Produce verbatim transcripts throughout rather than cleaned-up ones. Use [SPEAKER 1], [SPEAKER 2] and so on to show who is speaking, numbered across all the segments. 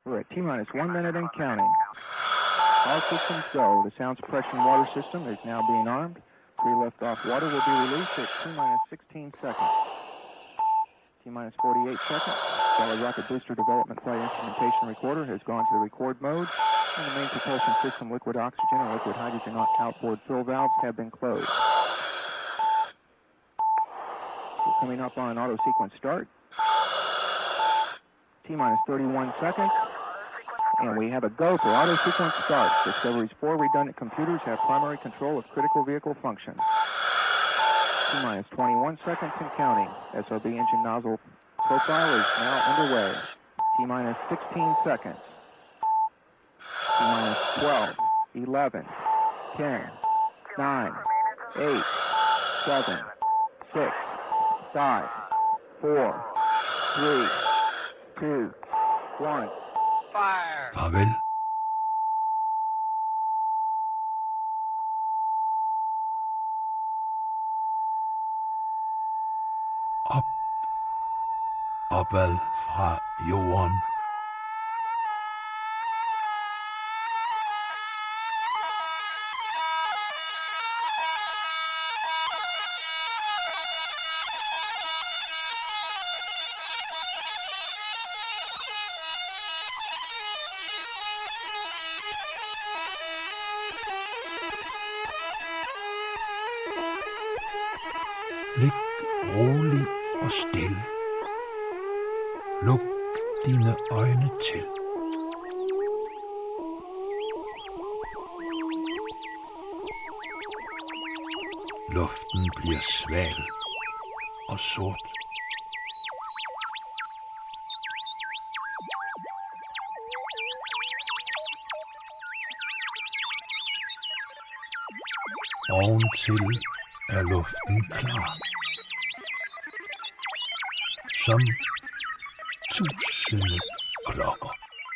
[SPEAKER 1] We're at T-minus one minute and counting. All systems go. The sound suppression water system is now being armed. Pre-liftoff water will be released at T-minus sixteen seconds. T-minus forty-eight seconds. Solid rocket booster development flight instrumentation recorder has gone to the record mode, and the main propulsion system liquid oxygen and liquid hydrogen outboard fill valves have been closed. We're coming up on auto sequence start. T-minus thirty-one seconds. And we have a go for auto sequence start. Discovery's four redundant computers have primary control of critical vehicle functions. T-minus twenty-one seconds and counting. S R B engine nozzle profile is now underway. T-minus sixteen seconds. T-minus twelve, eleven, ten, nine, eight, seven, six, five, four, three, two, one. Fire!
[SPEAKER 2] Farvel. Op. Opad fra jorden. Lig rolig og stille. Luk dine øjne til. Luften bliver sval og sort. Oventil er luften klar. Som tusinde klokker.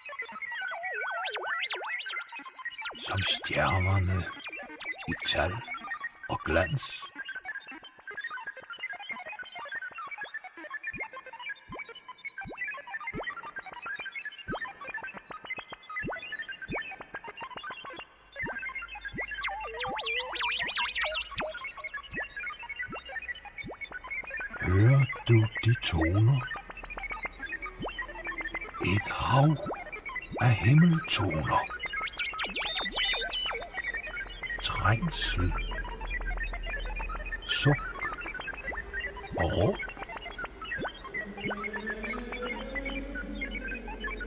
[SPEAKER 2] Som stjernerne i tal og glans. Hører du de toner? Et hav af himmeltoner. Trængsel, suk og råb.